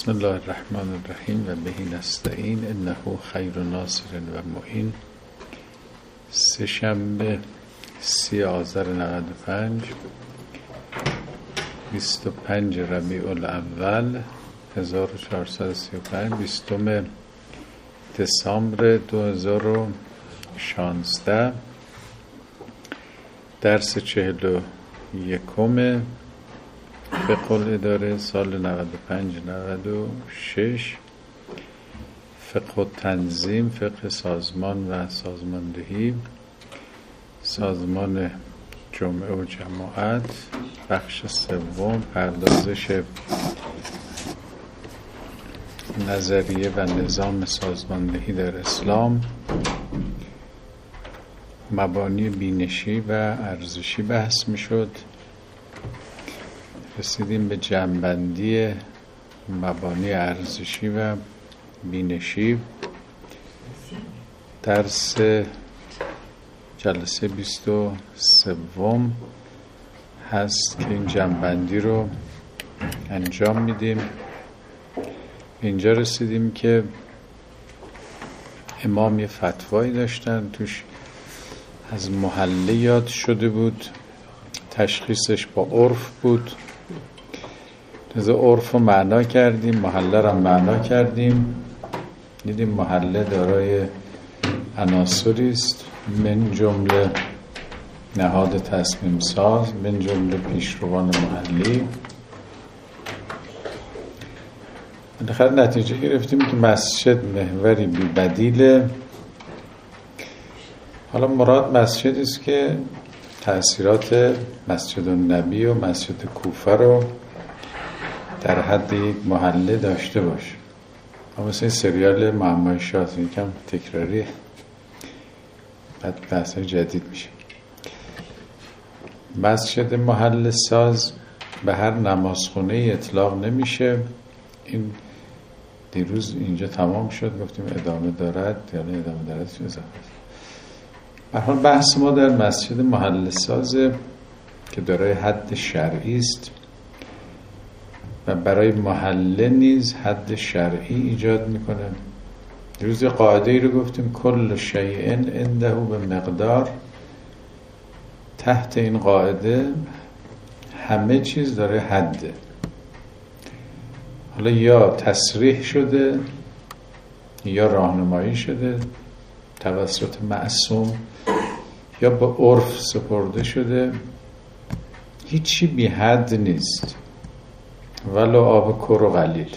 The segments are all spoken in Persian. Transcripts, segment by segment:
بسم الله الرحمن الرحیم و بهی نستعین انه خیر ناصر و معین. سه‌شنبه 30 آذر 95 25 ربیع الاول 1435 20 دسامبر 2016 درس 41 فقه الاداره سال 95-96 فقه تنظیم، فقه سازمان و سازماندهی، سازمان جمعه و جماعت، بخش سوم، پردازش نظریه و نظام سازماندهی در اسلام، مبانی بینشی و ارزشی بحث میشد. رسیدیم به جمع‌بندی مبانی ارزشی و بینشی. درس جلسه 23 هست که این جمع‌بندی رو انجام میدیم. اینجا رسیدیم که امام یه فتوایی داشتن، توش از محله یاد شده بود، تشخیصش با عرف بود. لذا عرف رو معنا کردیم، محله رو معنا کردیم. دیدیم محله دارای عناصری است، من جمله نهاد تصمیم ساز، من جمله پیشروان محلی. بالاخره نتیجه گرفتیم که مسجد محوری بی بدیله. حالا مراد مسجدی است که تأثیرات مسجد النبی و مسجد کوفه رو در حد یک محله داشته باشه. اما مثل این سریال معمای شاه یکم تکراری، بعد بحثای جدید میشه. مسجد محله ساز به هر نمازخونه اطلاق نمیشه. این دیروز اینجا تمام شد، گفتیم ادامه دارد یا نه ادامه دارد چه اضافه است. به هر حال بحث ما در مسجد محله سازه که دارای حد شرعی است و برای محله نیز حد شرعی ایجاد میکنه. دیروز قاعده ای رو گفتیم کل شیء عنده به مقدار. تحت این قاعده همه چیز داره حده. حالا یا تصریح شده یا راهنمایی شده توسط معصوم یا با عرف سپرده شده. هیچی بی حد نیست، ولو آب کر و قلیل.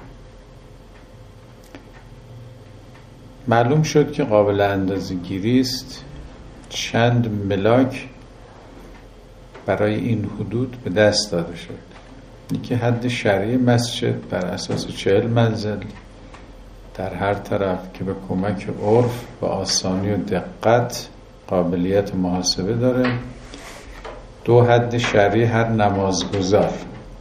معلوم شد که قابل اندازه‌گیری است. چند ملاک برای این حدود به دست داده شد. یکی حد شرعی مسجد بر اساس 40 منزل در هر طرف که به کمک عرف و آسانی و دقت قابلیت محاسبه داره. 2 حد شرعی هر نمازگزار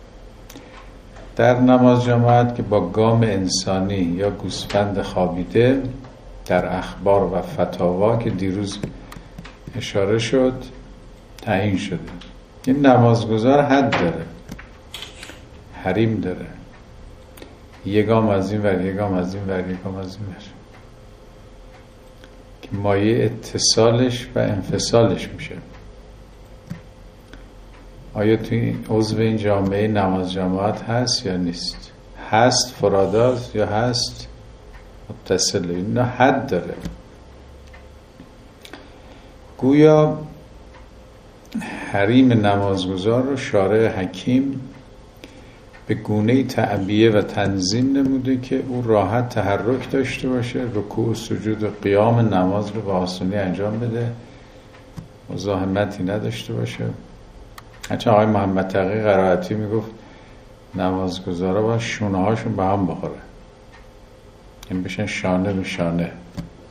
در نماز جماعت که با گام انسانی یا گوسفند خوابیده در اخبار و فتاوا که دیروز اشاره شد تعیین شده. این نمازگزار حد داره، حریم داره، یه گام از این ور، یه گام از این ور، یه گام از این ور، که مایه اتصالش و انفصالش میشه. آیا توی عضو این جامعه نماز جماعت هست یا نیست؟ هست فراداست یا هست متصله؟ اینا حد داره. گویا حریم نمازگزار رو شارع حکیم به گونه‌ای تعبیه و تنظیم نموده که او راحت تحرک داشته باشه، رکوع و سجود و قیام نماز رو به آسانی انجام بده، مزاحمتی نداشته باشه. هرچند آقای محمد تقی قرائتی میگفت نمازگزارا باید شونه هاشون به هم بخوره، این بشن شانه به شانه. اون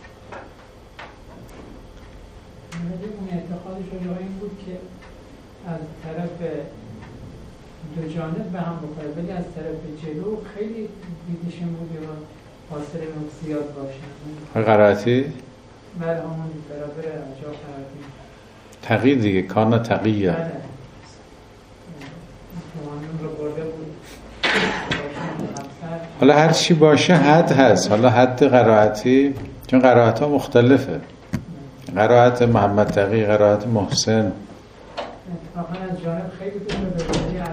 اعتقادش این بود که از طرف دو جانب به هم بخوره، ولی از طرف جلو خیلی دیدشون بود یا فاصله زیاد باشه. قرائتی؟ بله همون برابر جا قرائتی. تقی دیگه، کانا تقیه. بله قانون رو برده بود حالا هر چی باشه حد هست. حالا حد قرائتی، چون قرائت ها مختلفه، قرائت محمد تقی، قرائت محسن. اتفاقا از جانب خیلی دوری از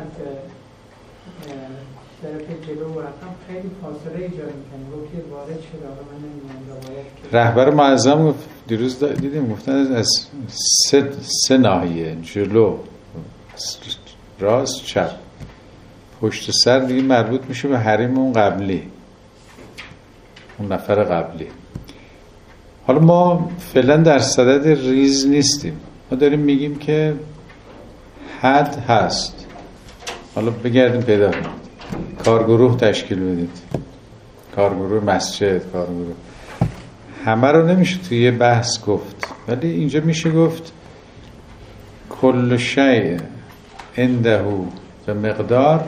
طرف جلو و رقم خیلی فاصله ایجاد میکنه. رو که وارد شده آقا من نمیدونم روایت که رهبر معظم دیروز دیدیم گفتن از سه ناحیه، جلو، راست، چپ، پشت سر دیگه مربوط میشه به حریم اون قبلی، اون نفر قبلی. حالا ما فعلا در صدد ریز نیستیم، ما داریم میگیم که حد هست. حالا بگردیم پیدا کنید، کارگروه تشکیل بدید، کارگروه مسجد، کارگروه، همه رو نمیشه توی یه بحث گفت، ولی اینجا میشه گفت کل شیء عنده به مقدار،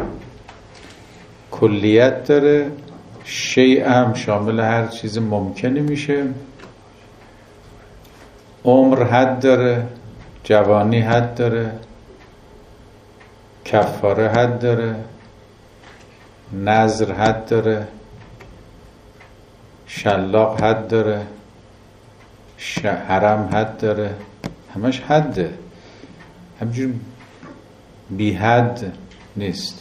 کلیت داره، شیء هم شامل هر چیز ممکنی میشه، عمر حد داره، جوانی حد داره، کفاره حد داره، نذر حد داره، شلاق حد داره، حرم حد داره، همش حده، همجور بی حد نیست.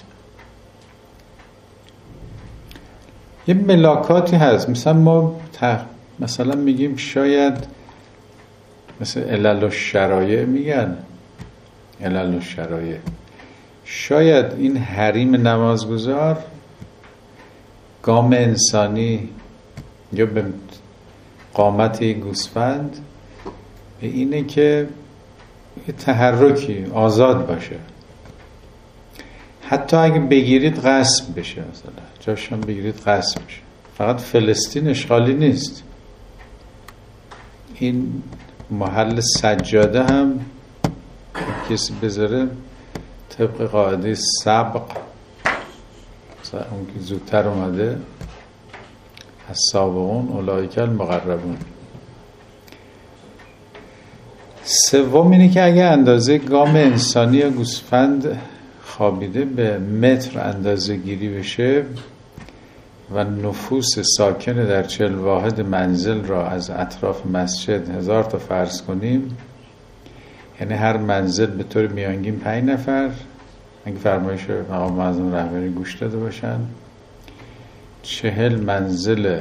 یه ملاکاتی هست، مثلا ما مثلا میگیم شاید مثل علل و شرایع، میگن علل و شرایع، شاید این حریم نمازگزار گام انسانی یا به قامت گوسفند به اینه که یه تحرکی آزاد باشه، حتی اگه بگیرید غصب بشه، مثلا جاشون بگیرید غصب بشه. فقط فلسطین اشغالی نیست، این محل سجاده هم کسی بذاره طبق قاعده سبق، مثلا اون که زودتر اومده، السابقون اولئک المقربون. سوم اینه که اگه اندازه گام انسانی یا گوسفند خوابیده به متر اندازه گیری بشه و نفوس ساکن در 40 واحد منزل را از اطراف مسجد 1000 تا فرض کنیم، یعنی هر منزل به طور میانگین 5 نفر، اگه فرمایش مقام معظم رهبری گوش داده باشن، 40 منزل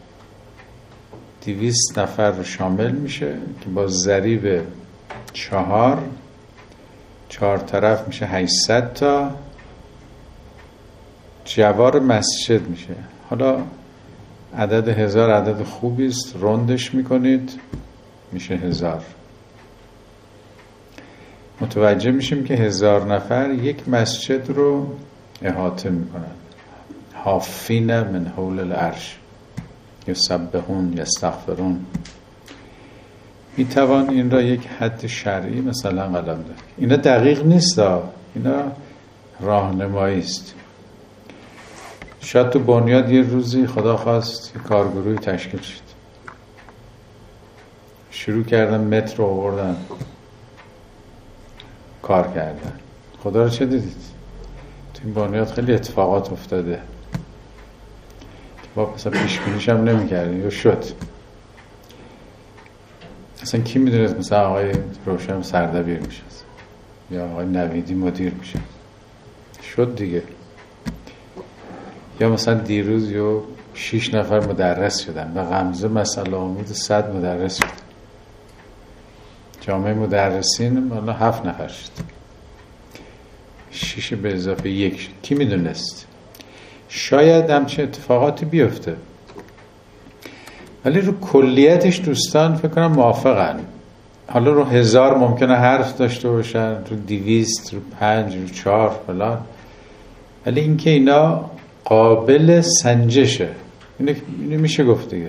200 نفر رو شامل میشه که با ضریب 4 طرف میشه 800 تا جوار مسجد میشه. حالا عدد 1000 عدد خوبی است، روندش میکنید میشه 1000. متوجه میشیم که 1000 نفر یک مسجد رو احاطه میکنن. حافین من حول العرش یسبحون یستغفرون. میتوان این را یک حد شرعی مثلا قلم داد. اینا دقیق نیست، اینا راهنمایی است. شاید تو بنیاد یه روزی خدا خواست کارگروهی تشکیل شد، شروع کردن متر رو آوردن کار کردن. خدا رو چه دیدید؟ تو این بنیاد خیلی اتفاقات افتاده با مثلا پیشبینیش هم نمی کردیم یا شد. اصلا کی میدونست مثلا آقای روشن سردبیر میشه یا آقای نویدی مدیر میشه؟ شد دیگه. یا مثلا دیروز یا 6 نفر مدرس شدن و غمزه مسئله آمود 100 مدرس شدن. جامعه مدرسین حالا 7 نفر شد، 6 به اضافه 1 شد. کی میدونست؟ شاید همچه اتفاقاتی بیفته، ولی رو کلیتش دوستان فکر کنم موافقن. حالا رو 1000 ممکنه حرف داشته باشن، رو 200، رو 5، رو 4 فلان، ولی اینکه اینا قابل سنجشه، اینو میشه گفت دیگه.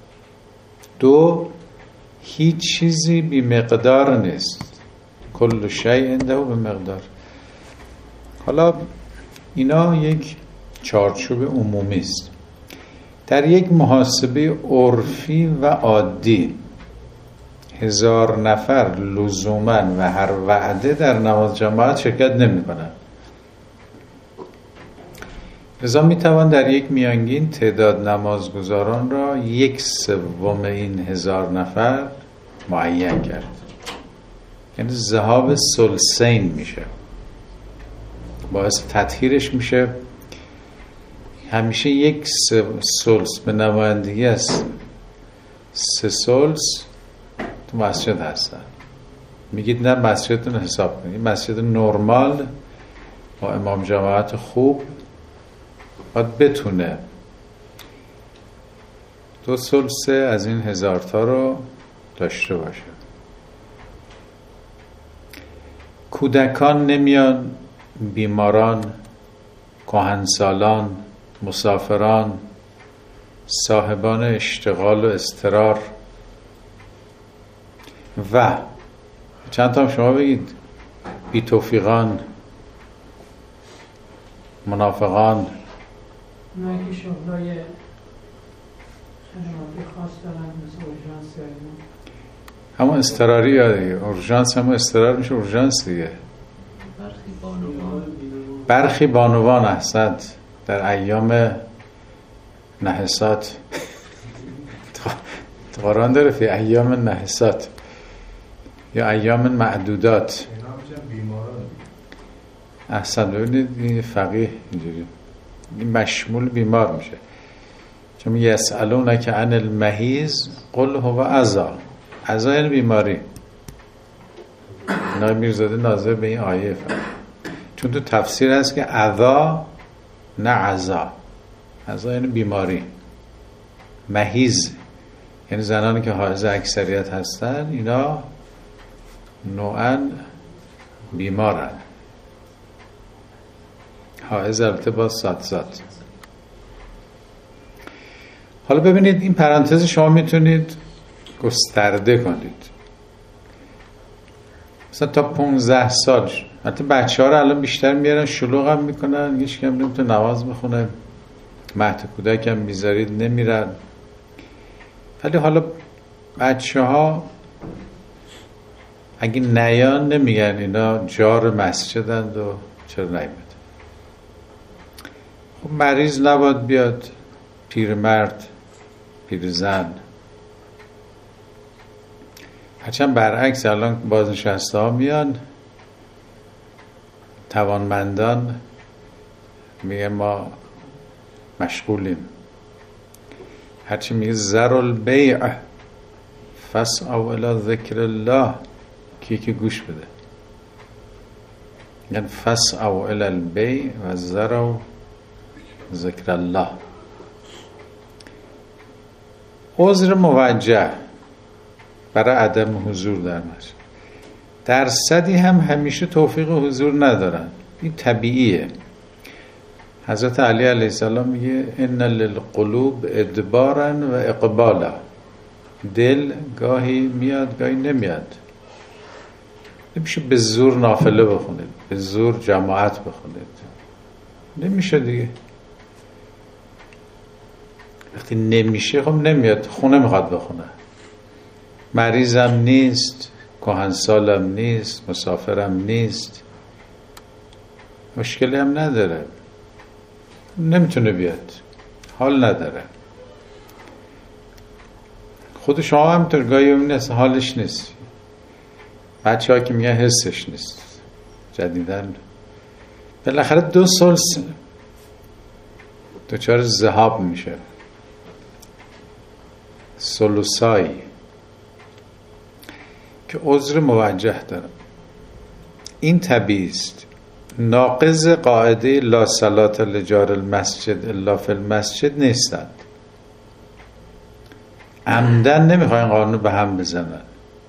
2 هیچ چیزی بی مقدار نیست، کل شیء عنده به مقدار. حالا اینا یک چارچوب عمومی است. در یک محاسبه عرفی و عادی 1000 نفر لزوماً و هر وعده در نماز جماعت شرکت نمی کنن. لذا میتوان در یک میانگین تعداد نمازگزاران را 1/3 این 1000 نفر معین کرد. یعنی ذهاب ثلثین میشه، باعث تطهیرش میشه. همیشه 1/3 به نمایندگی از 3/3 تو مسجد هستن. میگید نه مسجدتون حساب کنید، مسجد نرمال با امام جماعت خوب باید بتونه 2/3 از این 1000 تا رو داشته باشه. کودکان نمیان، بیماران، کهنسالان، مسافران، صاحبان اشتغال و اضطرار و چند تا شما بگید، بی توفیقان، منافقان، اونایی که شغلای خدماتی خاص دارن مثل اورژانس یا اینا. همون اضطراری یا دیگه اورژانس، همون اضطرار میشه اورژانس دیگه. برخی بانوان احسنت در ایام نحسات قرآن داره فی ایام نحسات یا ایام معدودات. احسن ببینید این فقیه اینجوری این مشمول بیمار میشه، چون یسألونک عن المحیض قل هو اذی. اذی یعنی بیماری. نای میرزاده ناظر به این آیه فقط، چون تو تفسیر هست که اذی نه عزا. عزا یعنی بیماری. محیض یعنی زنانی که حائض اکثریت هستن، اینا نوعاً بیمارن. حائض البته با سات. حالا ببینید این پرانتز شما میتونید گسترده کنید، مثلا تا 15 سال. حتی بچه ها رو الان بیشتر میارن شلوغ هم میکنن، هیچ کم نمیتونه نماز بخونه، مهد کودک هم میذارید نمیرن. ولی حالا بچه ها اگه نیان نمیگن اینا جار مسجدند و چرا نیمد. خب مریض نباید بیاد، پیرمرد، پیرزن. هرچند برعکس الان بازنشسته ها میان، توانمندان میگه ما مشغولیم. هرچی میگه ذر البیع فاسعوا الی ذکر الله، کی گوش بده. یعنی فاسعوا الی البیع و ذروا ذکر الله. عذر موجه برای عدم حضور در مسجد، درصدی هم همیشه توفیق حضور ندارن، این طبیعیه. حضرت علی علیه السلام میگه ان للقلوب ادبارا و اقبالا. دل گاهی میاد گاهی نمیاد. نمیشه به زور نافله بخونید، به زور جماعت بخونید، نمیشه دیگه. وقتی نمیشه خب نمیاد، خونه میخواد بخونه. مریضم نیست، کهنسالم نیست، مسافرم نیست، مشکلی هم نداره، نمیتونه بیاد، حال نداره. خود شما هم همینطور گاهی نیست، حالش نیست. بچه ها که میگن حسش نیست. جدیدن بالاخره 2 سال دچار ذهاب میشه، سلوسایی که عذر موجه دارم. این طبیعی است. ناقض قاعده لا صلاة لجار المسجد الا فی المسجد نیستند. عمدن نمیخواین قانون به هم بزنن.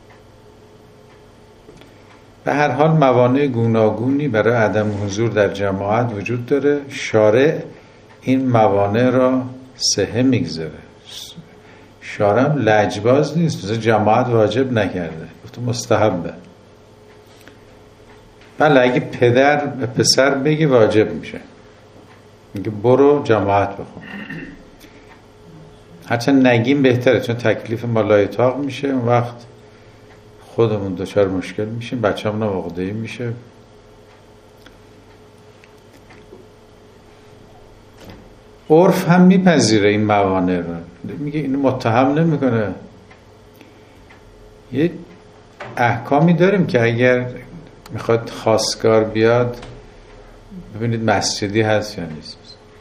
به هر حال موانع گوناگونی برای عدم حضور در جماعت وجود داره. شارع این موانع را صحه میگذاره. شارع هم لجباز نیست، مثلا جماعت واجب نکرده، گفته مستحبه. بله اگه پدر به پسر بگی واجب میشه، میگه برو جماعت بخون. هرچند نگیم بهتره، چون تکلیف ما لایطاق میشه، اون وقت خودمون دچار مشکل میشیم، بچه همون عقده‌ای میشه. عرف هم میپذیره این موانع رو، میگه اینو متهم نمیکنه. یه احکامی داریم که اگر میخواد خواستگار بیاد ببینید مسجدی هست یا نیست.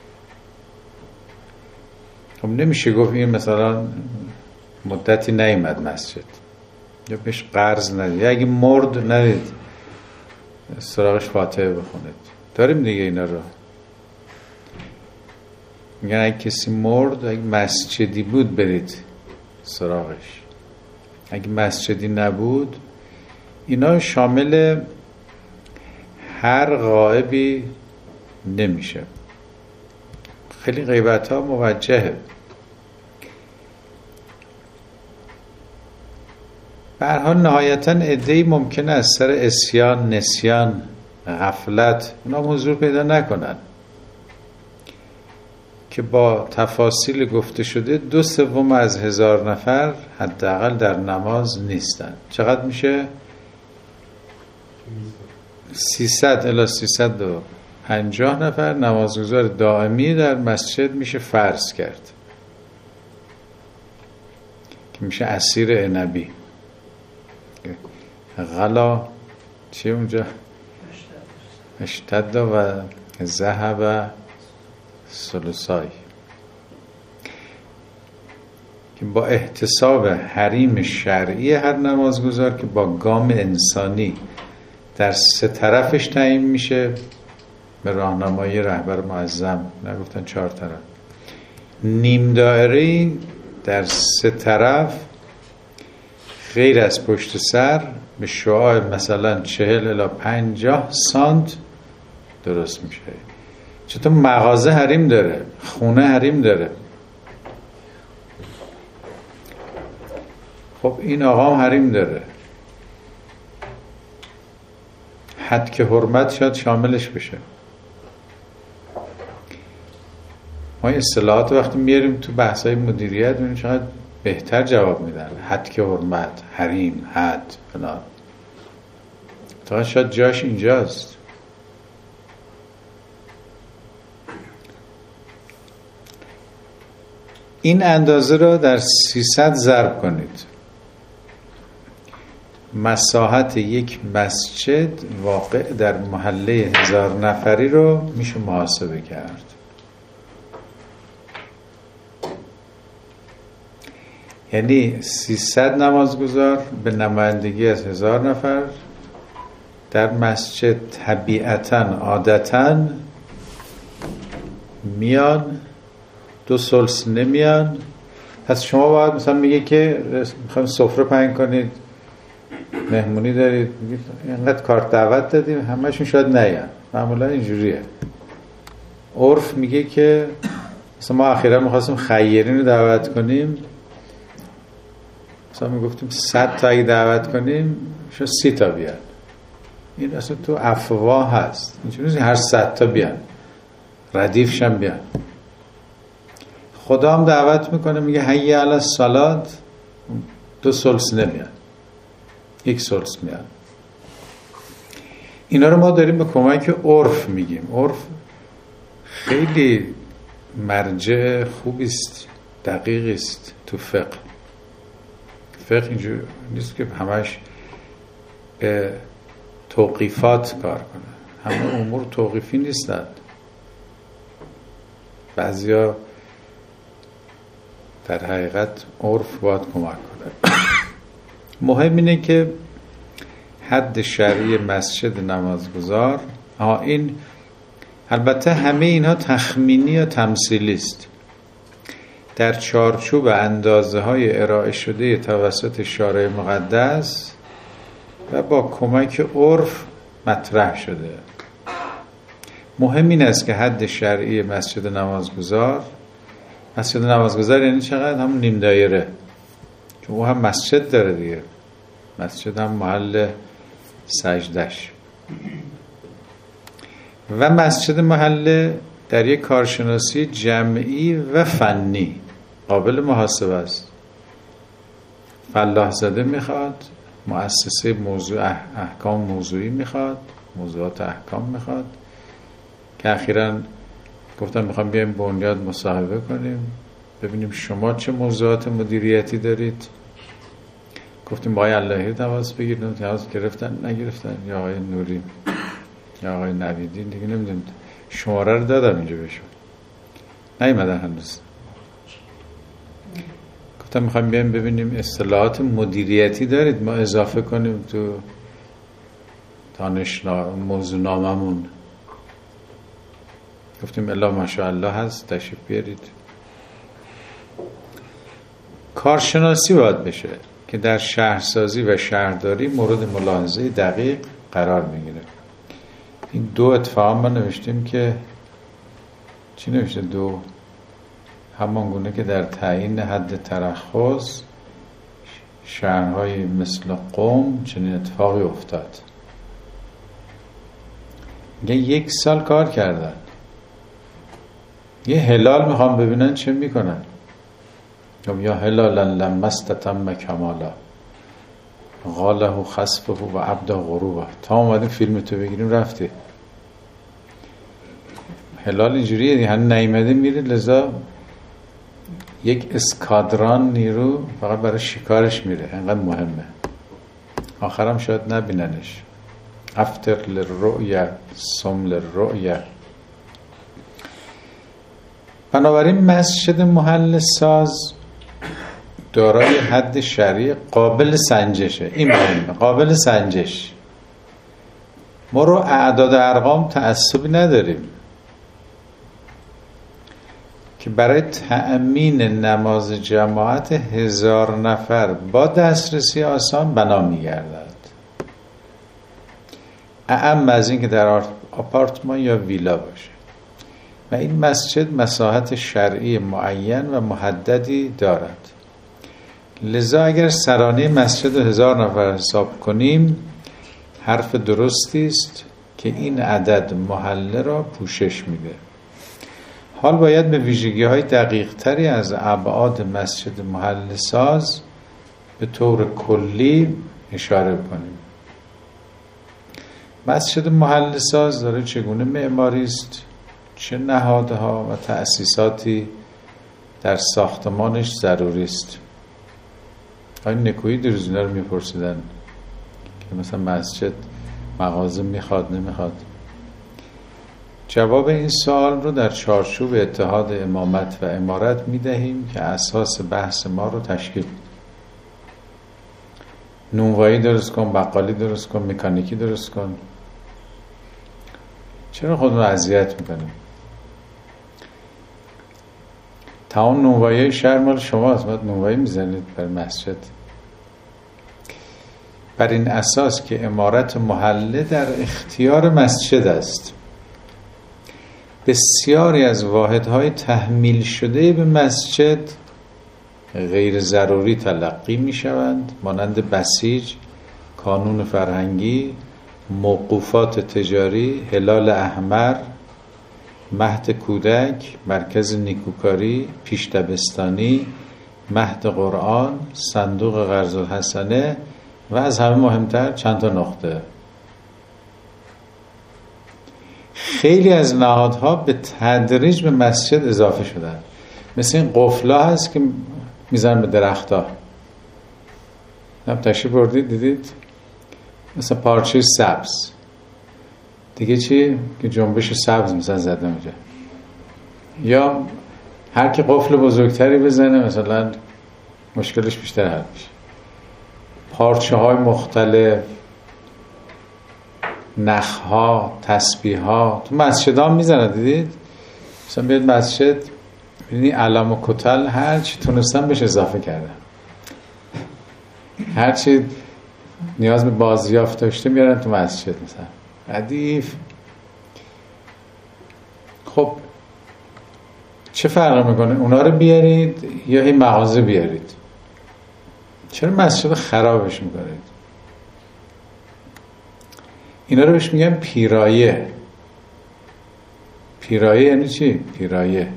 خب نمیشه گفت این مثلا مدتی نیامد مسجد یا بهش قرض ندید یا اگه مرد ندید سراغش فاتحه بخونید. داریم دیگه اینا رو. میگن اگه کسی مرد اگه مسجدی بود برید سراغش، اگه مسجدی نبود. اینا شامل هر غائبی نمیشه. خیلی غیبت ها موجهه. به هر حال نهایتا عده‌ای ممکنه از سر عصیان، نسیان، غفلت اونا حضور پیدا نکنن که با تفاصیل گفته شده 2/3 از 1000 نفر حداقل در نماز نیستن. چقدر میشه؟ 300 الی 350 نفر نمازگزار دائمی در مسجد میشه فرض کرد که میشه اسیر نبی. غلا چی اونجا؟ اشتد و ذهب ثلثای، که با احتساب حریم شرعی هر نمازگزار که با گام انسانی در 3 طرفش تعیین میشه به راهنمایی رهبر معظم، نگفتن 4 طرف، نیم دایره در 3 طرف غیر از پشت سر به شعاع مثلا 40 الی 50 سانت درست میشه. چطور مغازه حریم داره، خونه حریم داره. خب این آقا هم حریم داره. حد که حرمت شاید شاملش بشه. ما این اصطلاحات وقتی میاریم تو بحثای مدیریت میبینیم چقدر بهتر جواب میدن. حد که حرمت، حریم، حد فلان. تا شاید جاش اینجاست. این اندازه را در 300 ضرب کنید. مساحت یک مسجد واقع در محله 1000 نفری رو میشه محاسبه کرد. یعنی 300 نمازگزار به نمایندگی از 1000 نفر در مسجد طبیعتاً عادتاً میان، 2/3 نمیان. پس شما باید مثلا میگه که میخوایم سفره پهن کنید، مهمونی دارید، اینقدر کارت دعوت دادیم، همه‌شون شاید نیان. معمولا اینجوریه. عرف میگه که مثلا ما اخیرا میخواستیم خیرین رو دعوت کنیم، مثلا میگفتیم 100 تا اگه دعوت کنیم شاید 30 تا بیان. این اصلا تو افواه هست. اینجوری هر 100 تا بیان، ردیفش هم بیان. خدا هم دعوت میکنه میگه حی علی الصلاة، 2/3 نمیان، 1/3 میان. اینا رو ما داریم به کمک عرف میگیم. عرف خیلی مرجع خوبی است، دقیقی است تو فقه. فقه اینجور نیست که همش به توقیفات کار کنه. همه امور توقیفی نیستند. بعضیا در حقیقت عرف باید کمک کنه. مهم اینه که حد شرعی مسجد نمازگزار، این البته همه اینها تخمینی یا تمثیلی است، در چارچوب اندازه های ارائه شده توسط شارع مقدس و با کمک عرف مطرح شده. مهم این است که حد شرعی مسجد نمازگزار یعنی چقدر؟ همون نیم دایره، چون او هم مسجد داره دیگه. مسجد هم محل سجدش و مسجد محل در یک کارشناسی جمعی و فنی قابل محاسبه است. فلاح زده میخواد، مؤسسه موضوع احکام موضوعی میخواد، موضوعات احکام میخواد که اخیراً گفتم میخوام بیایم بنیاد مصاحبه کنیم ببینیم شما چه موضوعات مدیریتی دارید. گفتیم با آقای اللهی تماس بگیریم، تماس گرفتن نگرفتن، یا آقای نوری یا آقای نویدی دیگه نمیدونم، شماره رو دادم اینجا بهشون نیومدن هنوز. گفتم میخوایم بیایم ببینیم اصطلاحات مدیریتی دارید ما اضافه کنیم تو موضوع ناممون. گفتیم الا ماشاءالله هست، تشریف بیارید. کارشناسی باید بشه که در شهرسازی و شهرداری مورد ملاحظه دقیق قرار میگیره. این دو اتفاق ما نوشتیم که چی نوشته؟ دو همان گونه که در تعیین حد ترخص شهرهای مثل قم چنین اتفاقی افتاد. یک سال کار کردن، یه هلال میخوام ببینن چه میکنن. یا هلالا لما استتم کمالا غاله خسفه و عبد غروبه. تا اومدیم فیلم تو بگیریم رفتی. هلال اینجوریه هنوز نیامده میره، لذا یک اسکادران نیرو فقط برای شکارش میره، انقدر مهمه. آخرم شاید نبیننش. افتر للرؤیا صم للرؤیا. بنابراین مسجد محل ساز دارای حد شرعی قابل سنجشه. این مهمه، قابل سنجش. ما رو اعداد ارقام تعصبی نداریم که برای تأمین نماز جماعت 1000 نفر با دسترسی آسان بنا می‌گردد. اعم از این که در آپارتمان یا ویلا باشه. و این مسجد مساحت شرعی معین و محددی دارد. لذا اگر سرانه مسجد 1000 نفر حساب کنیم حرف درستی است که این عدد محله را پوشش میده. حال باید به ویژگی‌های دقیق‌تری از ابعاد مسجد محل ساز به طور کلی اشاره کنیم. مسجد محل ساز داره چگونه معماری است، چه نهادها و تأسیساتی در ساختمانش ضروری است. این نکویی دیروز اینا رو میپرسیدن که مثلا مسجد مغازه میخواد نمیخواد. جواب این سوال رو در چارچوب اتحاد امامت و امارت میدهیم که اساس بحث ما رو تشکیل میده. نونوایی درست کن، بقالی درست کن، مکانیکی درست کن. چرا خودمون اذیت میکنیم؟ تمام نونوایی شهر مال شما هست، باید نونوایی میزنید بر مسجد. بر این اساس که امارت محله در اختیار مسجد است، بسیاری از واحدهای تحمیل شده به مسجد غیر ضروری تلقی می شوند، مانند بسیج، کانون فرهنگی، موقوفات تجاری، هلال احمر، مهد کودک، مرکز نیکوکاری، پیش دبستانی، مهد قرآن، صندوق قرض الحسنه و از همه مهمتر چند تا نقطه. خیلی از نهادها به تدریج به مسجد اضافه شدن. مثل این قفلا هست که میزنن به درختها. تشریف بردید دیدید؟ مثل پارچه سبز. دیگه چی؟ که جنبش سبز مثلا زده میشه. یا هر کی قفل بزرگتری بزنه مثلا مشکلش بیشتر حل میشه. پارچه های مختلف، نخها، تسبیح ها تو مسجد ها میزنن دیدید؟ مثلا بیاد مسجد ببینید علم و کتل هر چی تونستن بهش اضافه کردن. هر چی نیاز به بازیافت داشته میارن تو مسجد مثلا. ردیف. خب چه فرق میکنه؟ اونا رو بیارید یا این مغازه بیارید؟ چرا مسجد خرابش میکنید؟ اینا رو بهش میگن پیرایه. پیرایه یعنی چی؟ پیرایه.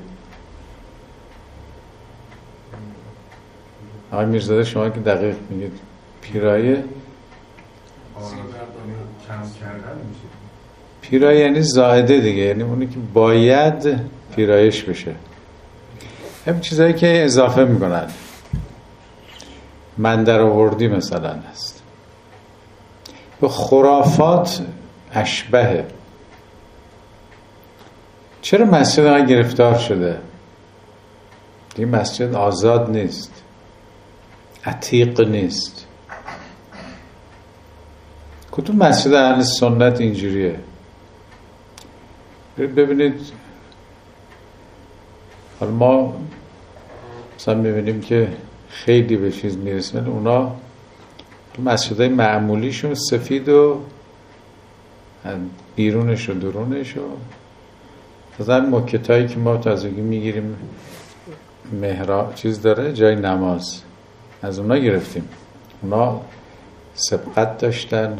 آقای میرزاده شما که دقیق میگید. پیرایه کم کردن میشه. 10 پیرایش یعنی زائده دیگه، یعنی اونی که باید پیرایش بشه. همین چیزایی که اضافه میکنن، من در آوردی مثلا هست، به خرافات اشبهه. چرا مسجد ها گرفتار شده؟ این مسجد آزاد نیست، عتیق نیست. کدوم مسجد اهل سنت اینجوریه؟ ببینید حالا ما مثلا میبینیم که خیلی به چیز میرسن، اونا مسجدهای معمولیشون سفید و بیرونش و درونش و مثلا مکتایی که ما تازگی میگیریم محراب چیز داره، جای نماز، از اونا گرفتیم. اونا سبقت داشتن.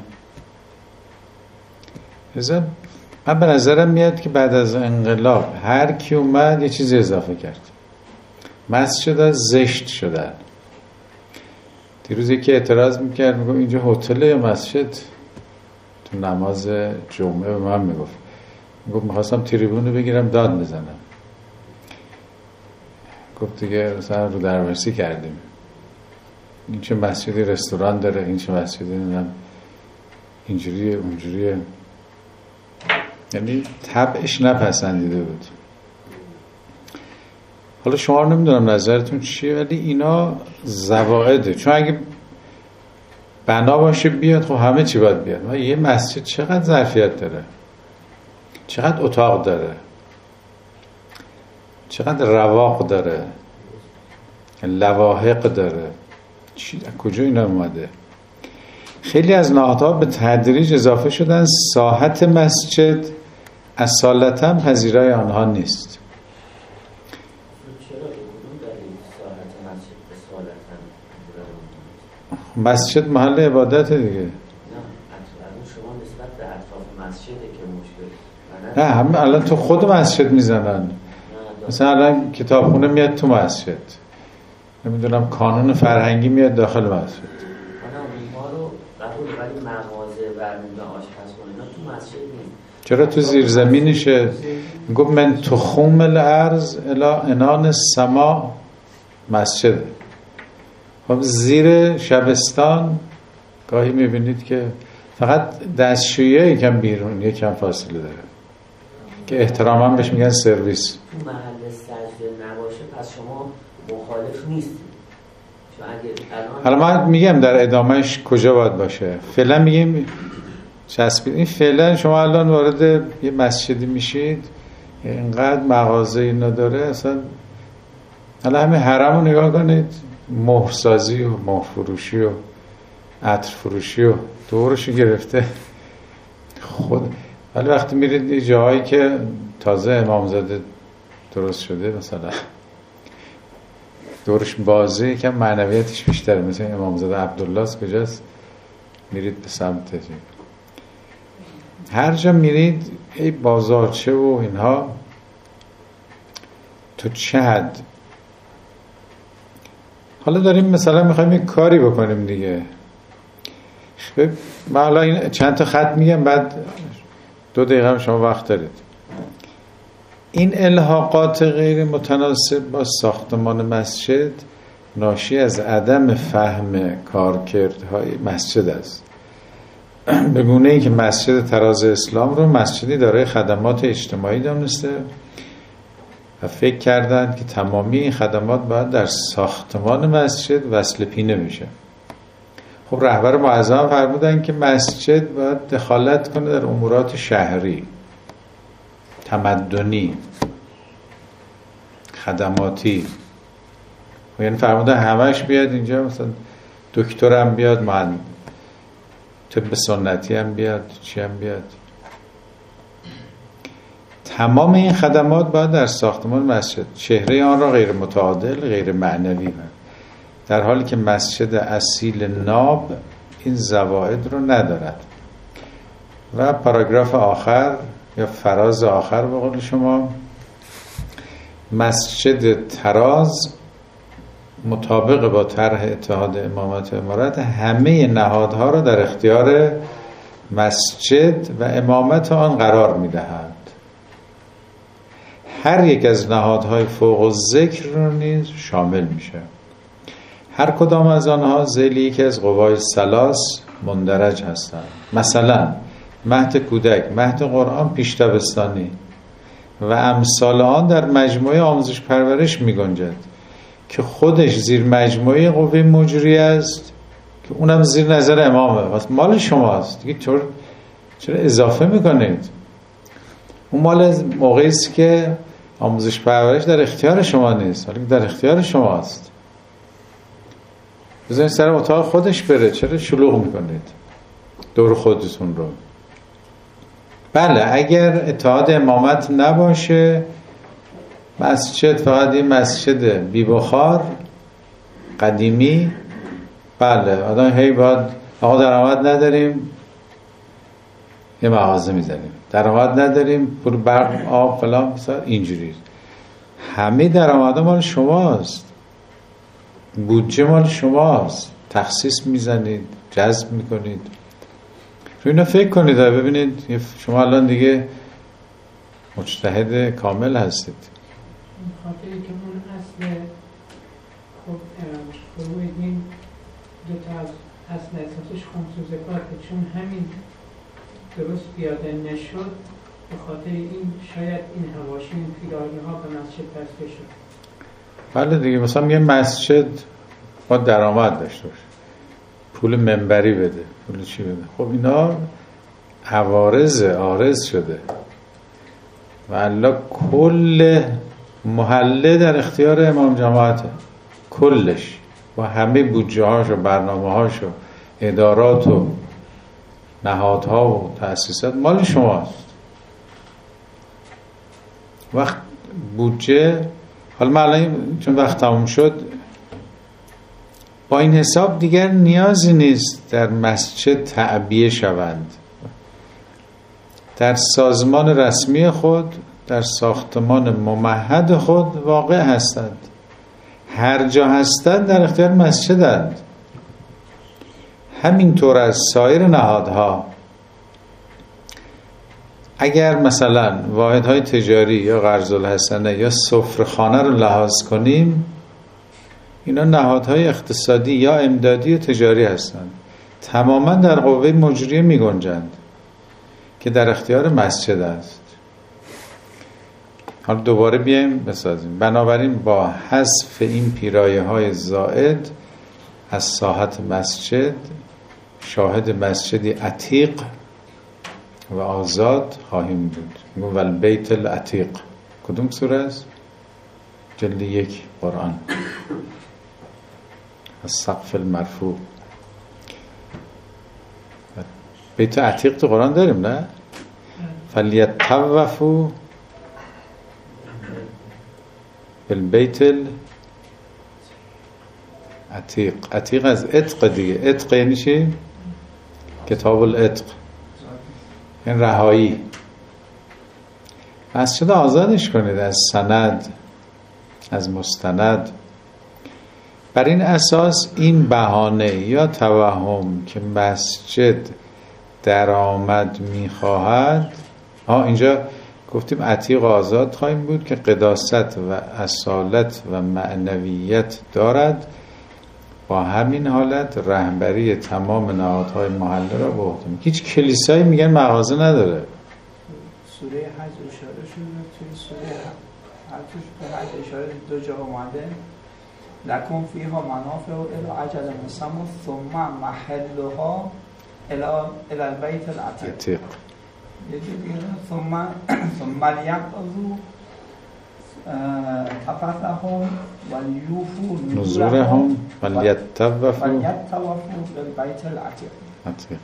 من به نظرم میاد که بعد از انقلاب هر کی اومد یه چیزی اضافه کرد. مسجدها زشت شدن. دیروز یکی اعتراض میکرد، میگم اینجا هتل یا مسجد؟ تو نماز جمعه به من میگفت میخواستم تریبون بگیرم داد بزنم. گفت دیگه مثلا رو درورسی کردیم، این چه مسجدی رستوران داره، این چه مسجدی نمیدونم اینجوریه اونجوریه. یعنی طبعش نپسندیده بود. حالا شما نمیدونم نظرتون چیه، ولی اینا زوائده. چون اگه بنا باشه بیاد، خب همه چی باید بیاد. یه مسجد چقدر ظرفیت داره، چقدر اتاق داره، چقدر رواق داره، لواحق داره، کجا اینا اومده؟ خیلی از نهادها به تدریج اضافه شدن. ساحت مسجد اصالتا پذیرای آنها نیست. مسجد محل عبادت دیگه. نه شما نسبت به اطراف مسجده که مشکل. نه همه الان تو خود مسجد میزنن. مثلا الان کتابخونه میاد تو مسجد، نمیدونم کانون فرهنگی میاد داخل مسجد. ما رو قبول، ولی مغازه برمیدن آشپزخونه اینا تو مسجد نیست. چرا تو زیرزمینشه؟ میگم من تخوم الارض الی انان السما مسجد. خب زیر شبستان گاهی میبینید که فقط دستشویی یکم بیرون یکم فاصله داره که احتراما بهش میگن سرویس. تو محل سجده نباشه پس شما مخالف نیستید. حالا من میگم در ادامهش کجا باید باشه. فعلا میگیم چسبید. این فعلا شما الان وارد یه مسجدی میشید، اینقدر مغازه اینا داره، اصلا حالا همین حرم رو نگاه کنید، مهرسازی و مهر فروشی و عطر فروشی و دورشو گرفته خود. ولی وقتی میرید یه جاهایی که تازه امامزاده درست شده، مثلا دورش بازه، یکم معنویتش بیشتره، مثلا امامزاده عبدالله است کجاست، میرید به سمت هر جا میرید ای بازارچه و اینها تو چه حد. حالا داریم مثلا میخوایم یک کاری بکنیم دیگه. من حالا این چند تا خط میگم، بعد 2 دقیقه هم شما وقت دارید. این الحاقات غیر متناسب با ساختمان مسجد ناشی از عدم فهم کارکردهای مسجد است. به گونه‌ای که مسجد طراز اسلام رو مسجدی دارای خدمات اجتماعی دانسته و فکر کردند که تمامی این خدمات باید در ساختمان مسجد وصل پینه بشه. خب رهبر معظم فرمودن که مسجد باید دخالت کنه در امورات شهری، تمدنی، خدماتی. یعنی فرمودن همش بیاد اینجا، مثلا دکتر هم بیاد، من طب سنتی هم بیاد، چی هم بیاد. تمام این خدمات باید در ساختمان مسجد. چهره آن را غیر متعادل، غیر معنوی من. در حالی که مسجد اصیل ناب این زوائد رو ندارد. و پاراگراف آخر یا فراز آخر به قول شما، مسجد طراز مطابق با طرح اتحاد امامت و امارت همه نهادها را در اختیار مسجد و امامت آن قرار می‌دهد. هر یک از نهادهای فوق الذکر رو نیز شامل میشه. هر کدام از آنها ذیل یکی از قوای ثلاث مندرج هستند. مثلا مهد کودک، مهد قرآن پیش دبستانی و امثال آن در مجموعه آموزش پرورش می گنجد که خودش زیر مجموعه قوه مجریه است که اونم زیر نظر امامه. مال شماست دیگه، چرا اضافه میکنید؟ اون مال موقعی است که آموزش پرورش در اختیار شما نیست، ولی در اختیار شماست. بذارید سر اتاق خودش بره، چرا شلوغ میکنید دور خودتون رو؟ بله اگر اتحاد امامت نباشه، مسجد فقط این مسجد بی بخار قدیمی، بله آدم هی باید آقا درآمد نداریم یه مغازه میزنیم، درآمد نداریم پول برق آب فلان، اینجوری. همه درآمد مال شماست، بودجه مال شماست، تخصیص میزنید، جذب میکنید. رو اینا فکر کنید و ببینید شما الان دیگه مجتهد کامل هستید. خاطری که اون اصل فروع دین دو تا از اصل اساسش خمس و زکاته، چون همین درست پیاده نشد به خاطر این شاید این حواشی این پیرانی ها به مسجد بسته شد. بله دیگه، مثلا یه مسجد با درآمد داشته باشه، پول منبری بده، پول چی بده، خب اینا عارض شده و الله کل محله در اختیار امام جماعته، کلش با همه بودجه هاش و برنامه هاش و ادارات و نهادها و تأسیسات مال شماست. وقت بودجه، حالا من الان چون وقت تموم شد، با این حساب دیگر نیازی نیست در مسجد تعبیه شوند. در سازمان رسمی خود، در ساختمان ممهد خود واقع هستند، هر جا هستند در اختیار مسجدند. همینطور از سایر نهادها. اگر مثلا واحدهای تجاری یا قرض الحسنه یا سفره‌خانه رو لحاظ کنیم، اینا نهادهای اقتصادی یا امدادی و تجاری هستند، تماما در قوه مجریه می گنجند که در اختیار مسجد است. حالا دوباره بیایم بسازیم. بنابراین با حذف این پیرایه های زائد از ساحت مسجد، شاهد مسجدی عتیق و آزاد خواهیم بود. میگم والبیت العتیق. کدوم سوره است؟ جلد 1 قرآن، السقف المرفوع. بیت عتیق تو قرآن داریم نه؟ فلیطوفوا بالبیت العتیق. عتیق از عتق دیگه. عتق یعنی چی؟ کتاب العتق، این رهایی. مسجد آزادش کنید از سند، از مستند. بر این اساس این بهانه یا توهم که مسجد درآمد میخواهد، اینجا گفتیم عتیق آزاد خواهیم بود که قداست و اصالت و معنویت دارد، با همین حالت رهبری تمام نهادهای محله را به عهده. هیچ کلیسایی میگن مغازه نداره. سوره حج اشاره شده، توی سوره حج اشاره دو جا اومده لکن فیها منافع الی اجل مسمى ثم محلها الی البیت العتیق. ثم لیقضوا تفثهم ولیوفوا نذورهم ولیطوفوا بالبیت العتیق.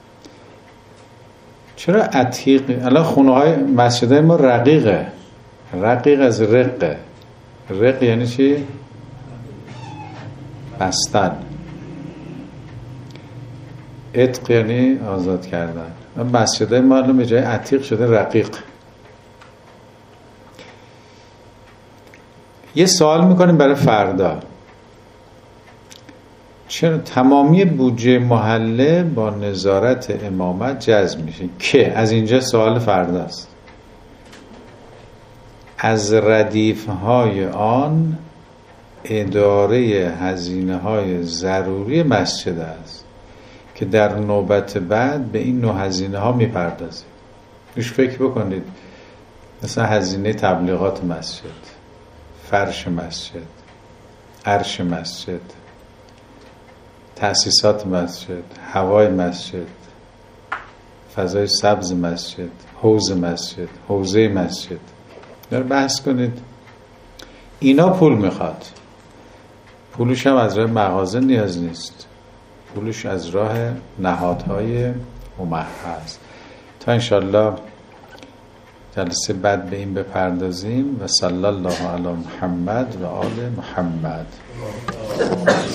چرا عتیق؟ الان خونه های مسجدهای ما رقیقه. رقیق از رقه. رق یعنی چی؟ بستن. عتق یعنی آزاد کردن. مسجدهای ما الان به جای عتیق شده رقیق. یه سوال میکنیم برای فردا. چرا تمامی بودجه محله با نظارت امامت جذب میشه که از اینجا سوال فردا است. از ردیف‌های آن اداره هزینه‌های ضروری مسجد است که در نوبت بعد به این نوع هزینه‌ها میپردازیم. روش فکر بکنید، مثلا هزینه تبلیغات مسجد، فرش مسجد، عرش مسجد، تأسیسات مسجد، هوای مسجد، فضای سبز مسجد، حوض مسجد، حوزه مسجد. در بحث کنید. اینا پول میخواد. پولش هم از راه مغازه نیاز نیست، پولش از راه نهادهای ممحض. تا انشالله جلسه بعد به این بپردازیم. و صلی الله علی محمد و آل محمد.